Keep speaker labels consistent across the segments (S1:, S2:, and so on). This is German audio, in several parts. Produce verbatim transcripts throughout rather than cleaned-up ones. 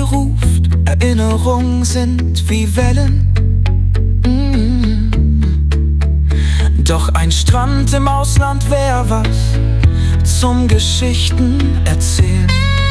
S1: ruft, Erinnerungen sind wie Wellen. Mm. Doch ein Strand im Ausland wär was zum Geschichten erzählen.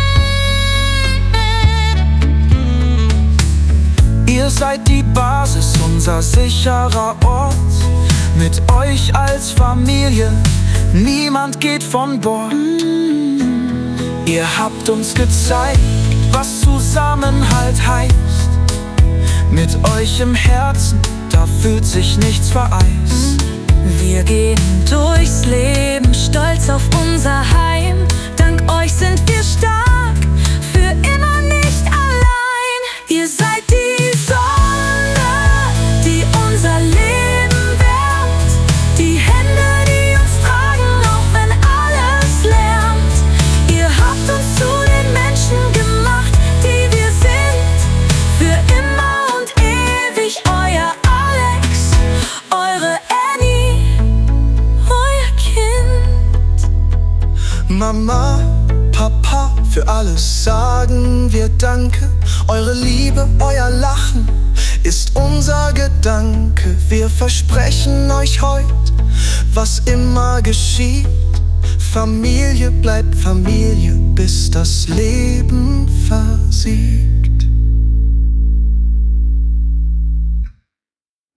S1: Ihr seid die Basis, unser sicherer Ort. Mit euch als Familie, niemand geht von Bord. Ihr habt uns gezeigt, was Zusammenhalt heißt. Mit euch im Herzen, da fühlt sich nichts vereist.
S2: Wir gehen durchs Leben, stolz auf unser Heim. Dank euch sind wir stark, für immer nicht allein. Ihr seid die Sonne, die unser Leben wärmt. Die Hände, die uns tragen, auch wenn alles lärmt. Ihr habt uns zu den Menschen gemacht, die wir sind. Für immer und ewig euer Alex, eure Annie, euer Kind.
S1: Mama, Papa, für alles sagen wir Danke. Eure Liebe, euer Lachen ist unser Gedanke. Wir versprechen euch heut, was immer geschieht. Familie bleibt Familie, bis das Leben versieht.